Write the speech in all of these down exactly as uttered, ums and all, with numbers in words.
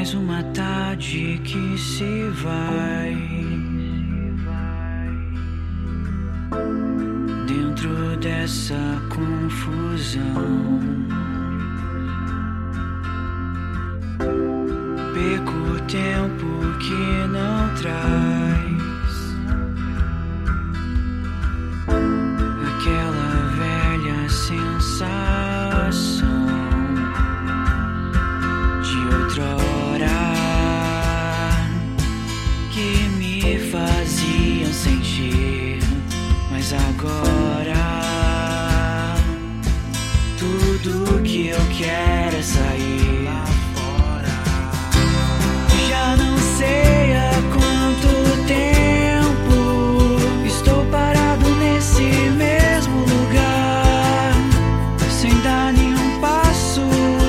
Mais uma tarde que se vai, dentro dessa confusão. Perco o tempo que não traz aquela velha sensação de outrora que me faziam sentir, mas agora tudo que eu quero é sair lá fora. Já não sei há quanto tempo estou parado nesse mesmo lugar, sem dar nenhum passo.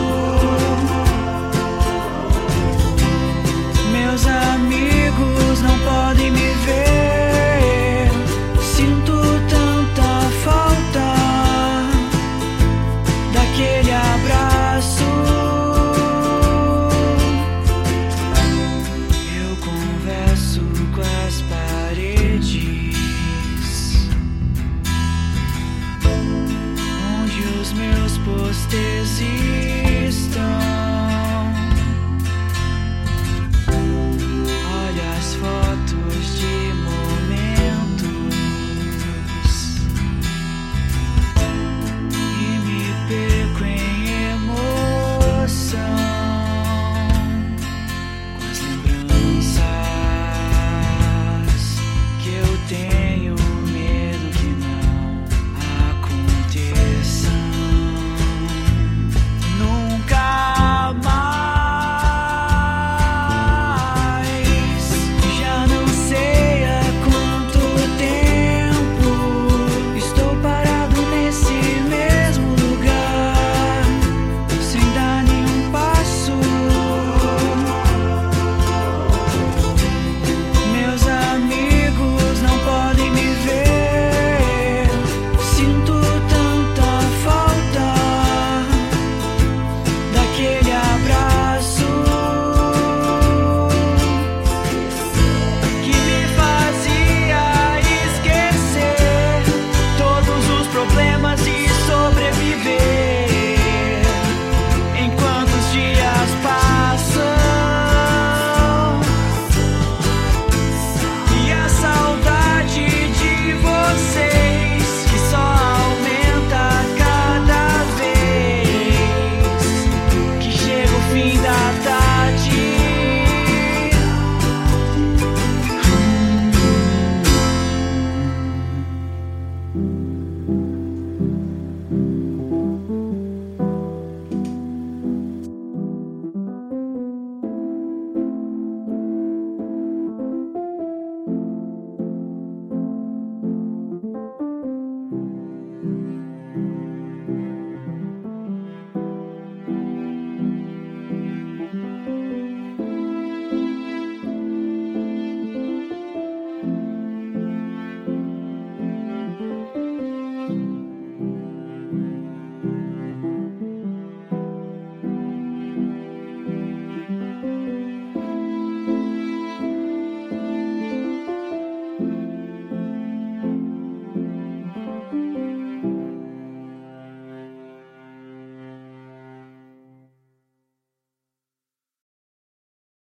Meus amigos não podem me ver, sinto tanta falta daquele abraço. Eu converso com as paredes, onde os meus posters